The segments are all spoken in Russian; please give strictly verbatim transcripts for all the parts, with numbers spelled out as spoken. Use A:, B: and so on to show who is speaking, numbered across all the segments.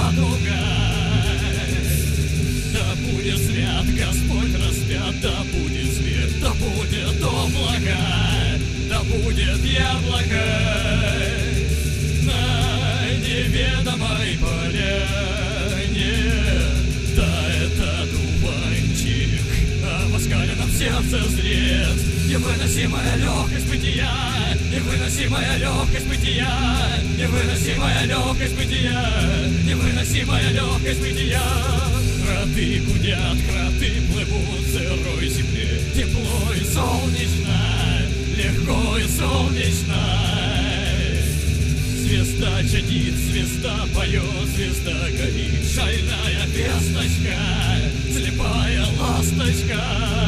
A: радуга. Да будет свят Господь распят, да будет свет, да будет облако, да будет яблоко на неведомой поляне. Да это дуванчик, а в оскаленном сердце зрец. Невыносимая легкость бытия, невыносимая легкость бытия, невыносимая легкость бытия, невыносимая легкость бытия. Кроты гудят, кроты плывут в сырой земле. Тепло и солнечно, легко и солнечно. Звезда чадит, звезда поет, звезда горит. Шальная весточка, слепая ласточка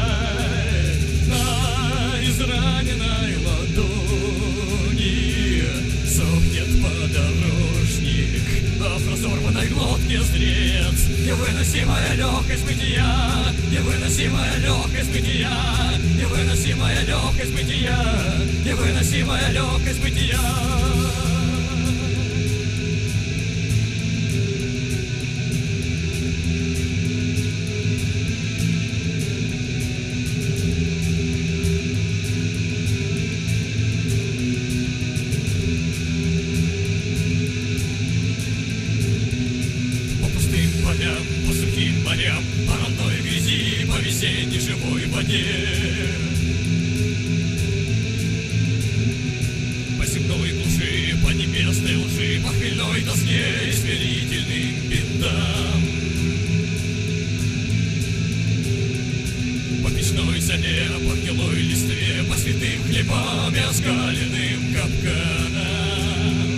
A: на израненной ладони. Сохнет подорожник, а в разорванной глотке зрец. Невыносимая легкость бытия, невыносимая легкость бытия, невыносимая легкость бытия, невыносимая легкость бытия. По сухим морям, по родной грязи, по весенней живой воде, по земной глуши, по небесной лжи, по хмельной доске и смирительным бинтам, по печной соле, по гнилой листве, по святым хлебам и оскаленным капканам,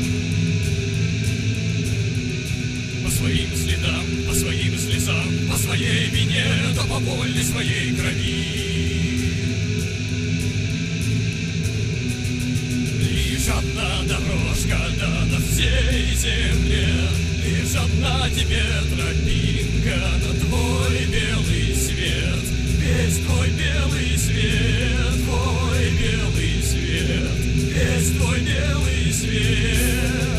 A: по своим следам, по своим слезам, по своей вине, да по воле своей крови. Лишь одна дорожка, да на всей земле, лишь одна тебе тропинка на твой белый свет. Весь твой белый свет, твой белый свет, весь твой белый свет.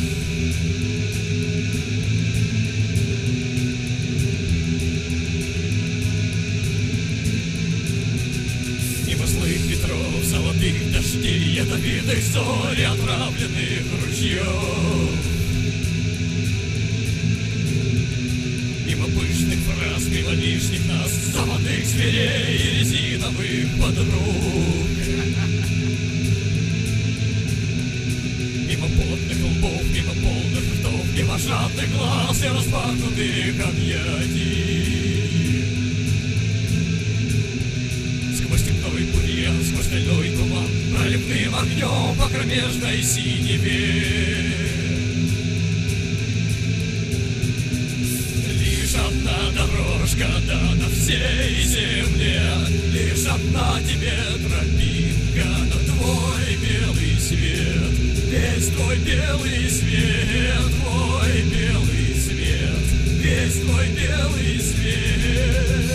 A: Ветров, золотых дождей, ядовитых зорь, отравленных ручьев. Мимо пышных фраз, мимо лишних нас, заводных зверей и резиновых подруг. Мимо потных лбов, мимо полных ртов, мимо жадных глаз и распахнутых объятий. Сквозь стальной туман, проливным огнем по кромешной синеве. Лишь одна дорожка, да на всей земле, лишь одна тебе тропинка на твой белый свет. Весь твой белый свет, твой белый свет, весь твой белый свет.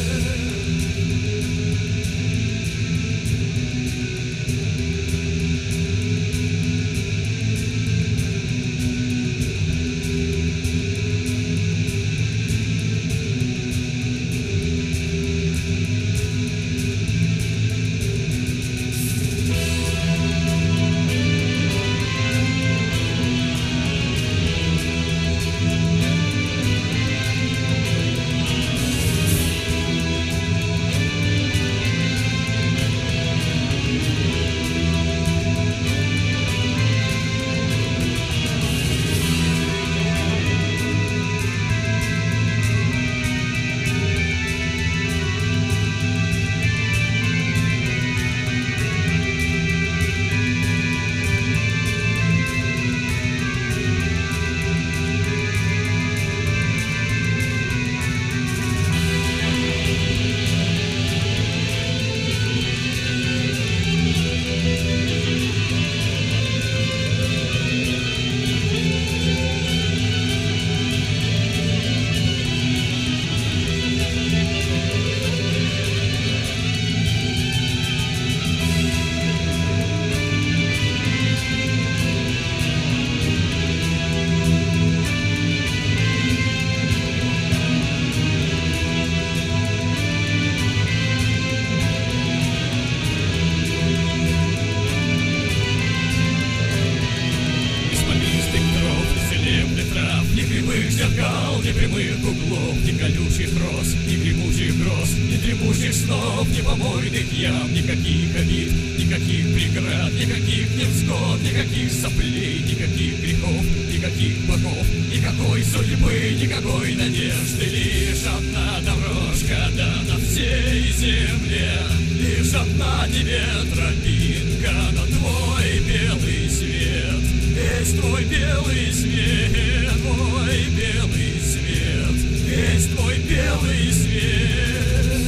A: шкаф, ни кривых зеркал, ни прямых углов, ни колючих роз, ни гремучих гроз, ни дремучих снов, ни помойных ям, никаких обид, никаких преград, никаких невзгод, никаких соплей, никаких грехов, никаких богов, никакой судьбы, никакой надежды. Лишь одна дорожка дана всей земле, лишь одна тебе тропинка на твой белый свет. Весь твой белый свет, твой белый свет, весь твой белый свет.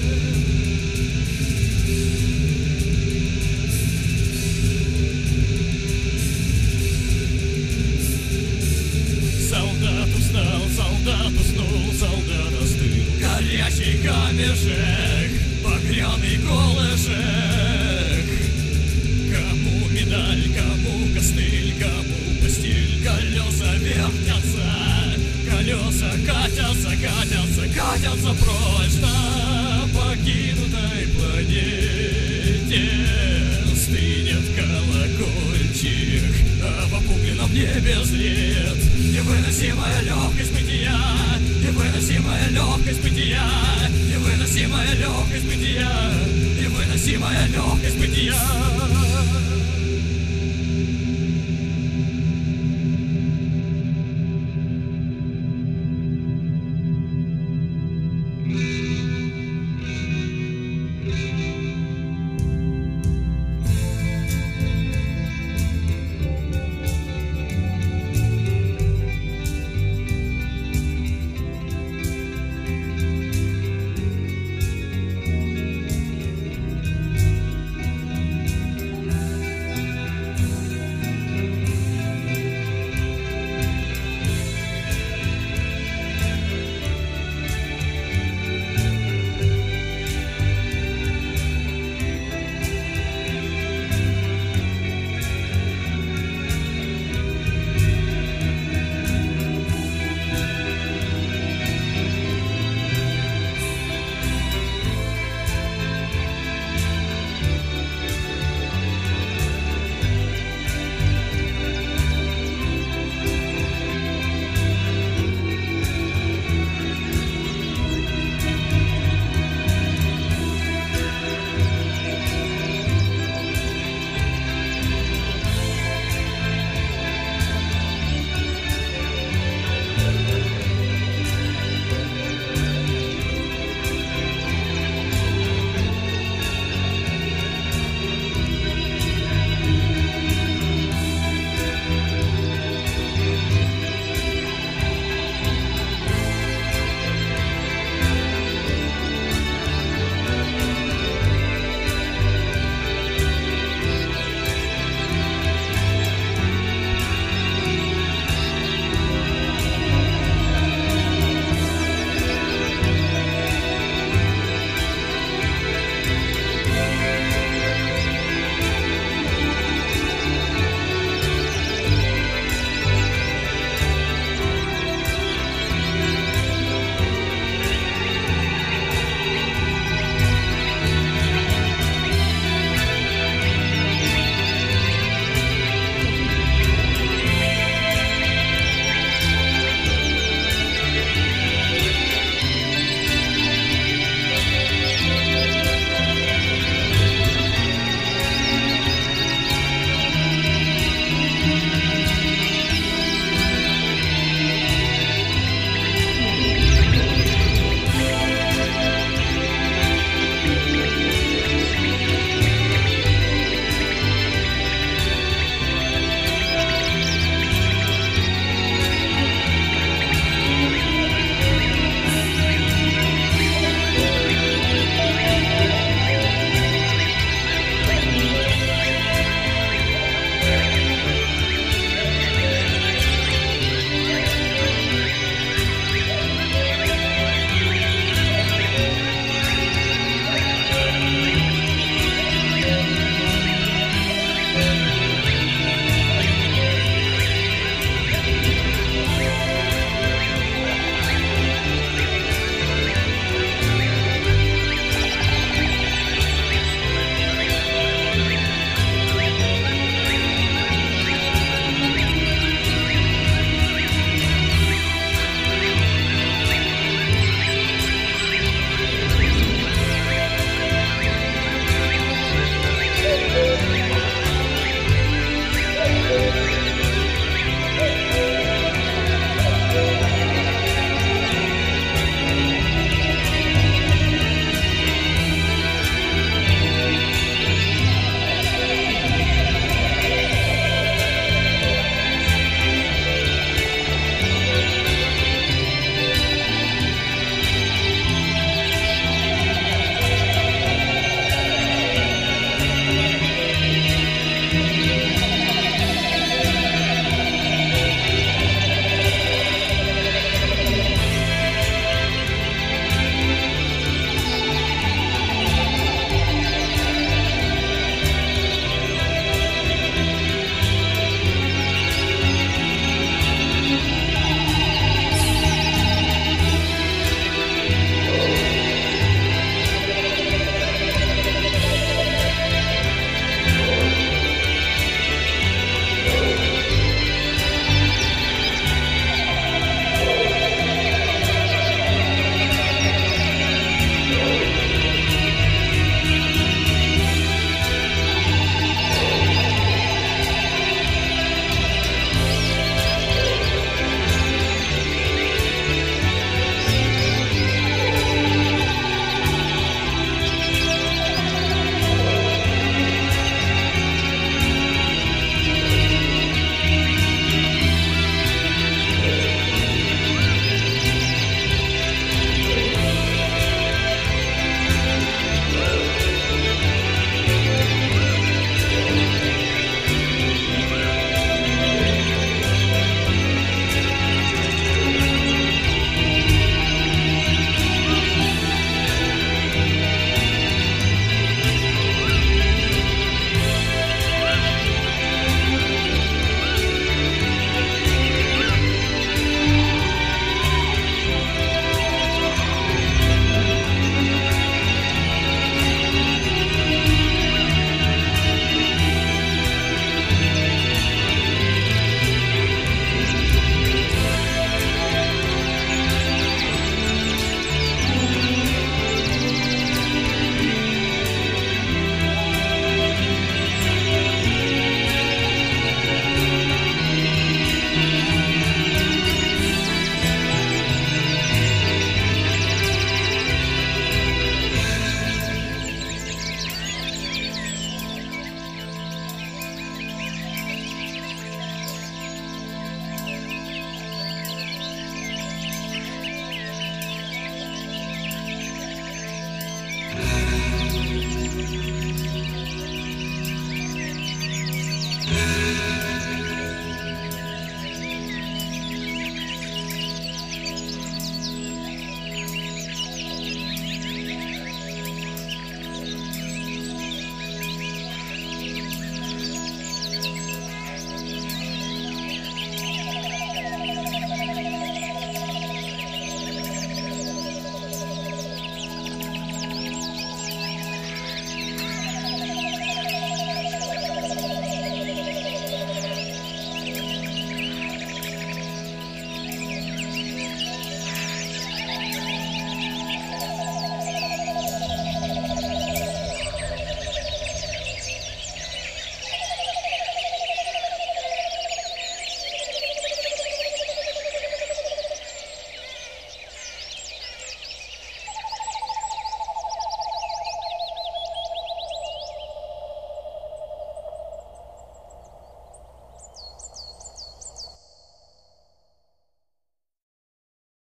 A: Солдат устал, солдат уснул, солдат остыл. Горячий камешек, багряный колышек. Кому медаль, кому костыль, кому постель. Колеса вертятся, колеса катятся, катятся, катятся прочь на покинутой планете. Стынет колокольчик, а в опугленном небе зреет невыносимая легкость бытия, невыносимая легкость бытия, невыносимая легкость бытия, невыносимая легкость бытия.